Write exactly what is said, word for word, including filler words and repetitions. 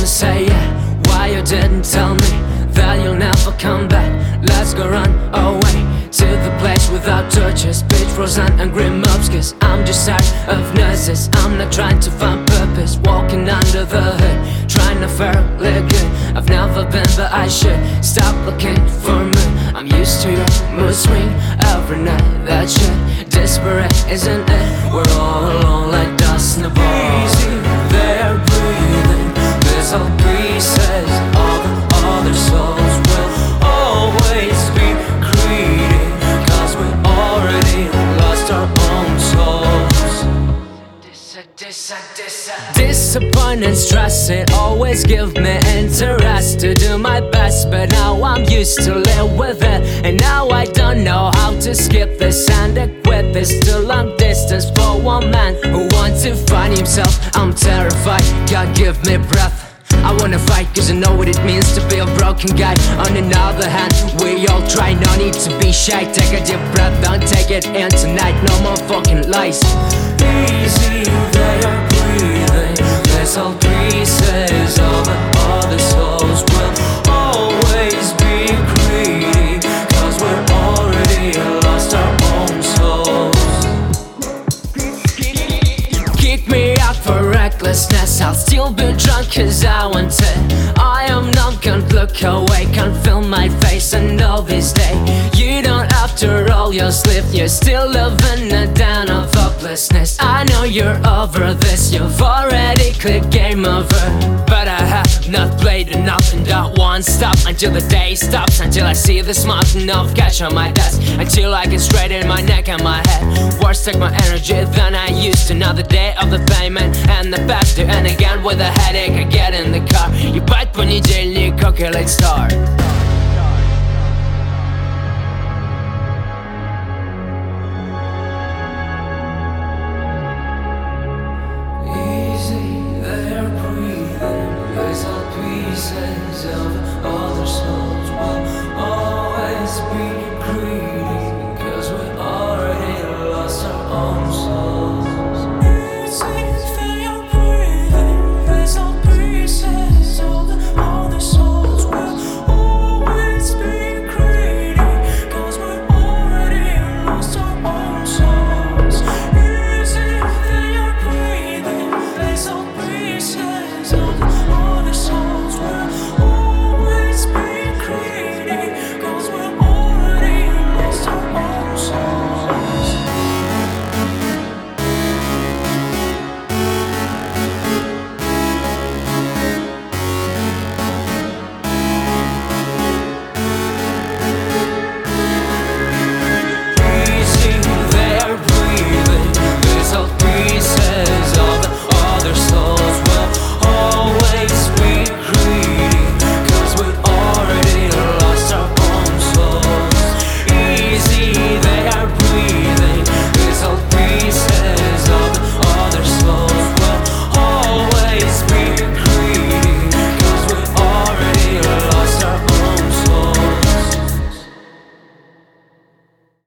say yeah? Why you didn't tell me that you'll never come back? Let's go run away to the place without torches, beach froze and angry mobs. Cause I'm just tired of nurses. I'm not trying to find purpose, walking under the hood, trying to fairly good. I've never been but I should stop looking for me. I'm used to your mood swing every night. That shit disparate, isn't it? We're all alone like dust in a ball. Easy there breathing, this old breeze says all the other souls will always be greedy, cause we already lost our own souls. Disappointment and stress, it always give me interest to do my best, but now I'm used to live with it. And now I don't know how to skip this and quit this too long distance for one man who wants to find himself. I'm terrified, God give me breath. I wanna fight cause I know what it means to be a broken guy. On the other hand, we all try, no need to be shy. Take a deep breath, don't take it in tonight. No more fucking lies. Easy there breathing, this old breeze says all the other souls will always be greedy, cause we're already lost our own souls. Kick me out for recklessness, I'll still be drunk cause I want it. I am numb, can't look away, can't feel my face. I know this day you don't have to roll your sleeve, you're still living a den of hopelessness. I know you're over this, you've already clicked game over, but I have not played enough and don't want to stop until the day stops, until I see the smart enough catch on my desk, until I get straight in my neck and my head. Worse take my energy than I used to. Another day of the payment and the past due, and again with a headache I get in the car. Ебать понедельник, okay let's start. Easy there breathing, there's all pieces of all